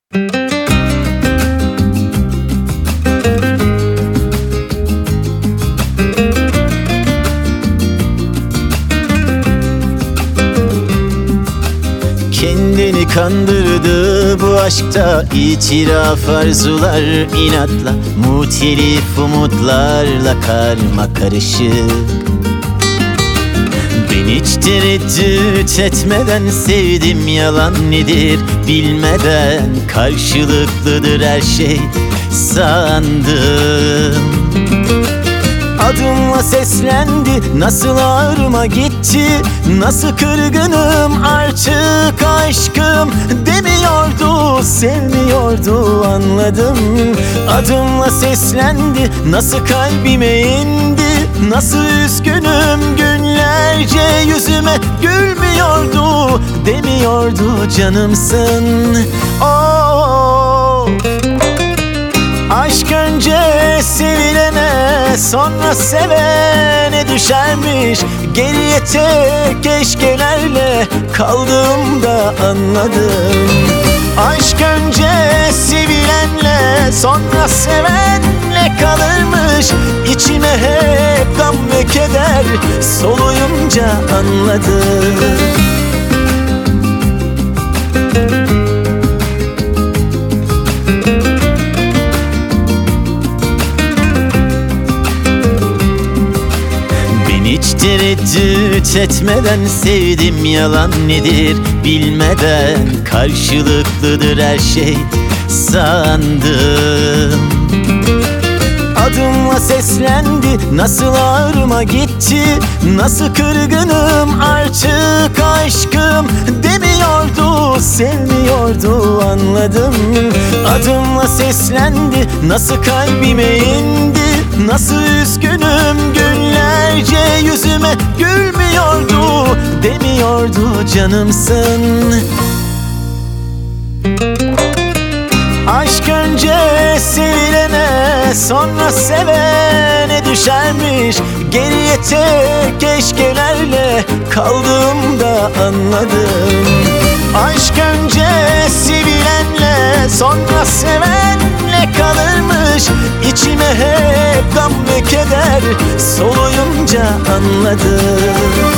Kendini kandırdı bu aşkta, itiraf arzular inatla, muhtelif umutlarla karma karışık. Ben hiç tereddüt etmeden sevdim, yalan nedir bilmeden, karşılıklıdır her şey sandım. Adımla seslendi, nasıl ağrıma gitti, nasıl kırgınım artık aşkım demiyordu, sevmiyordu anladım. Adımla seslendi, nasıl kalbime indi, nasıl üzgünüm günlerce yüzüme gülmüyordu, demiyordu canımsın. Oh, aşk önce sevilene, sonra sevene düşermiş. Geriye tek keşkelerle kaldığımda anladım. Aşk önce sevilenle, sonra sevenle kalırmış. İçime hep gam ve keder soluyunca anladım. Hiç tereddüt etmeden sevdim, yalan nedir bilmeden, karşılıklıdır her şey sandım. Adımla seslendi, nasıl ağrıma gitti, nasıl kırgınım artık aşkım demiyordu, sevmiyordu anladım. Adımla seslendi, nasıl kalbime indi, nasıl üzgünüm günlerce yüzüme gülmüyordu, demiyordu canımsın. Aşk önce sevilene, sonra sevene düşermiş. Geriye tek keşkelerle kaldığımda anladım. Aşk önce sevilenle, sonra sevenle kalırmış. İçime hep gam ve keder soluyunca anladım.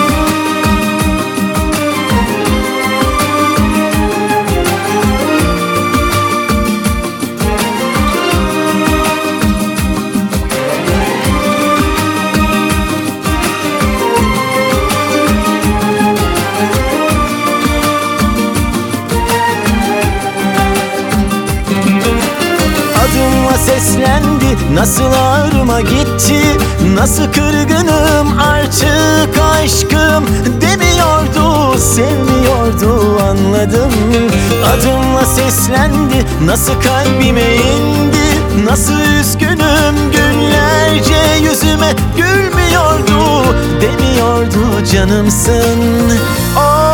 Adımla seslendi, nasıl ağrıma gitti, nasıl kırgınım artık aşkım demiyordu, sevmiyordu anladım. Adımla seslendi, nasıl kalbime indi, nasıl üzgünüm günlerce yüzüme gülmüyordu, demiyordu canımsın. Oh,